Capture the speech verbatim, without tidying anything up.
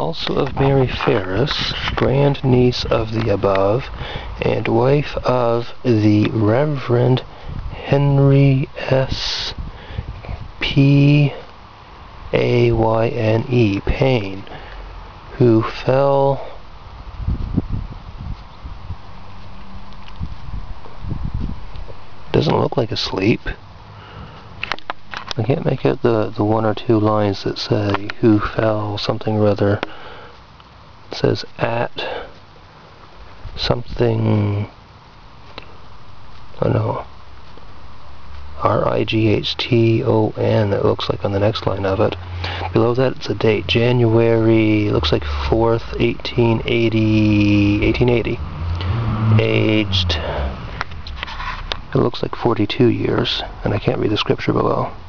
also of Mary Ferris, grandniece of the above, and wife of the Reverend Henry S. P. A. Y. N. E. Payne, who fell doesn't look like asleep. I can't make out the, the one or two lines that say who fell something or other. It says at something, I don't know, R I G H T O N, it looks like on the next line of it. Below that it's a date, January, looks like fourth, eighteen eighty, eighteen eighty. Aged, it looks like forty-two years, and I can't read the scripture below.